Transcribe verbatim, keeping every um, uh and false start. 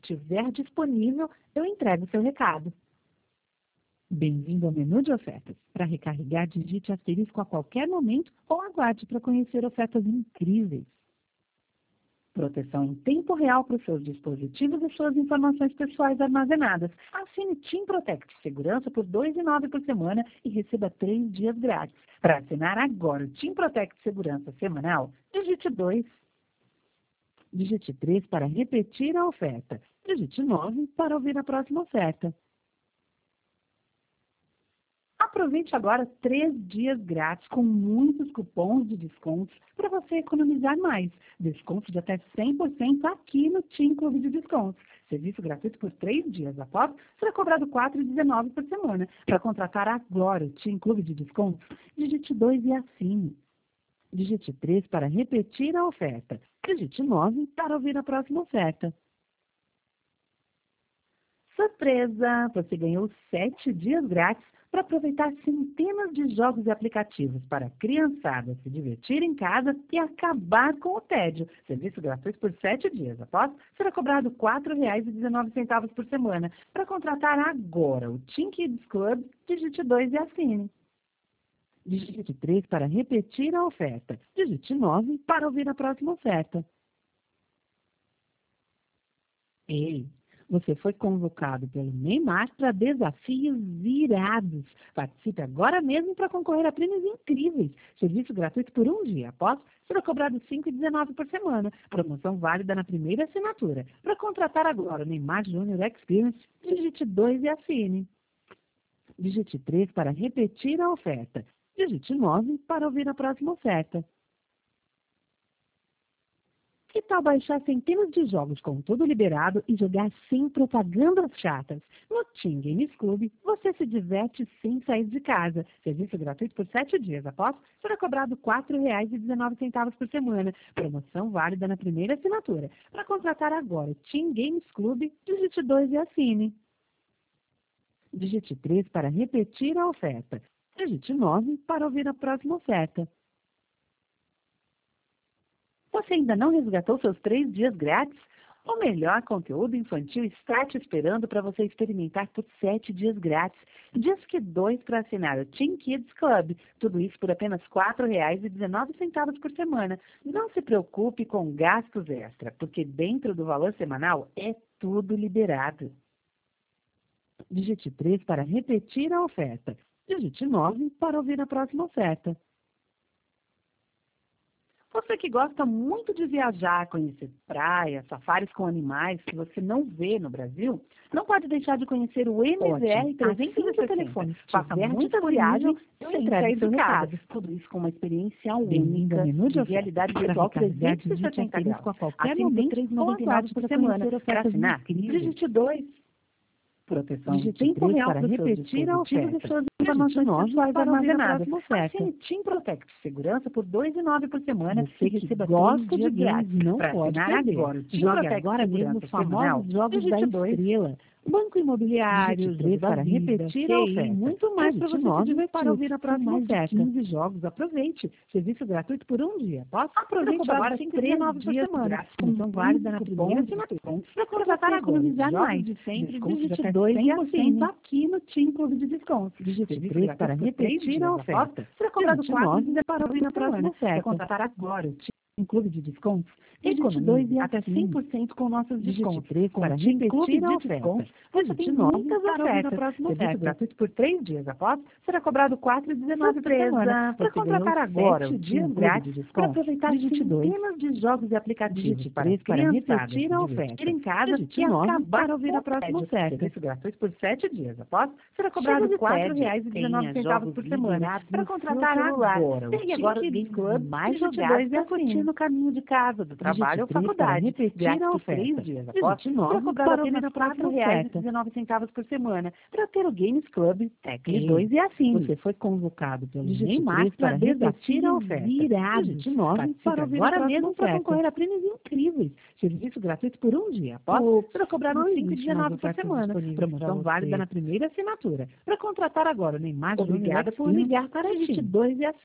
estiver disponível, eu entrego seu recado. Bem-vindo ao menu de ofertas. Para recarregar, digite asterisco a qualquer momento ou aguarde para conhecer ofertas incríveis. Proteção em tempo real para os seus dispositivos e suas informações pessoais armazenadas. Assine TIM Protect Segurança por dois reais e nove centavos por semana e receba três dias grátis. Para assinar agora o TIM Protect Segurança semanal, digite dois. Digite três para repetir a oferta. Digite nove para ouvir a próxima oferta. Aproveite agora três dias grátis com muitos cupons de descontos para você economizar mais. Desconto de até cem por cento aqui no TIM Clube de Descontos. Serviço gratuito por três dias. Após, será cobrado quatro reais e dezenove centavos por semana. Para contratar agora o TIM Clube de Descontos, digite dois e assine. Digite três para repetir a oferta. Digite nove para ouvir a próxima oferta. Surpresa! Você ganhou sete dias grátis para aproveitar centenas de jogos e aplicativos para a criançada se divertir em casa e acabar com o tédio. Serviço gratuito por sete dias. Após, será cobrado quatro reais e dezenove centavos por semana. Para contratar agora o TIM Kids Club, digite dois e assine. Digite três para repetir a oferta. Digite nove para ouvir a próxima oferta. Ei! Você foi convocado pelo Neymar para desafios irados. Participe agora mesmo para concorrer a prêmios incríveis. Serviço gratuito por um dia. Após, será cobrado cinco reais e dezenove centavos por semana. Promoção válida na primeira assinatura. Para contratar agora o Neymar Júnior Experience, digite dois e assine. Digite três para repetir a oferta. Digite nove para ouvir a próxima oferta. Que tal baixar centenas de jogos com tudo liberado e jogar sem propagandas chatas? No TIM Games Club, você se diverte sem sair de casa. Serviço gratuito por sete dias. Após, será cobrado quatro reais e dezenove centavos por semana. Promoção válida na primeira assinatura. Para contratar agora o TIM Games Club, digite dois e assine. Digite três para repetir a oferta. Digite nove para ouvir a próxima oferta. Você ainda não resgatou seus três dias grátis? O melhor conteúdo infantil está te esperando para você experimentar por sete dias grátis. Diz que dois para assinar o TIM Kids Club. Tudo isso por apenas quatro reais e dezenove centavos por semana. Não se preocupe com gastos extra, porque dentro do valor semanal é tudo liberado. Digite três para repetir a oferta. Digite nove para ouvir a próxima oferta. Você que gosta muito de viajar, conhecer praias, safaris com animais que você não vê no Brasil, não pode deixar de conhecer o M Z R trezentos e sessenta. Telefone. Faça muitas viagens sem sair de casa. Tudo isso com uma experiência única de realidade virtual trezentos e sessenta graus. A qualquer momento, três reais e noventa e nove centavos por semana. Para assinar, digite dois. Proteção em tempo real para repetir a oferta. E suas informações pessoais armazenadas. Assine TIM Protect Segurança por dois reais e nove centavos por semana. Você que receba gosta de games, não pode perder. Agora, Jogue agora mesmo os famosos jogos da Estrela. Banco Imobiliário, três para repetir a oferta. Muito mais para você se divertir. Para ouvir a próxima oferta. quinze jogos, aproveite. Serviço gratuito por um dia. Após, aproveite agora cinco reais e dezenove centavos por semana. Promoção válida na primeira assinatura. Para contratar agora, economizar mais. De sempre, digite dois e assine aqui no TIM Clube de Descontos. Digite três para repetir a oferta. Será cobrado quatro para ouvir a próxima oferta. Para contratar agora o TIM Clube de Descontos, digite dois e até cem por cento com nossos descontos. três para repetir a oferta. Digite nove para ouvir a próxima oferta. Serviço gratuito por três dias. Após, será cobrado quatro reais e dezenove centavos por semana. Para contratar agora o dias grátis, para aproveitar centenas de jogos e aplicativos para repetir a oferta. Ir em casa e acabar ouvir a próxima oferta. Serviço gratuito por sete dias. Após, será cobrado quatro reais e dezenove centavos por semana. Para contratar agora o Kids Club, mais jogados e assine no caminho de casa, do trabalho ou faculdade. Repetir a oferta. três dias após, será cobrado apenas quatro reais e dezenove centavos por semana para ter o Games Club Tech dois e assim. Você foi convocado pelo Neymar para repetir a oferta. Digite nove para ouvir agora mesmo para concorrer a prêmios incríveis. Serviço gratuito por um dia. Após, será cobrado cinco reais e dezenove centavos por semana. Promoção válida na primeira assinatura. Para contratar agora o Neymar, obrigada por ligar para digite dois e assim.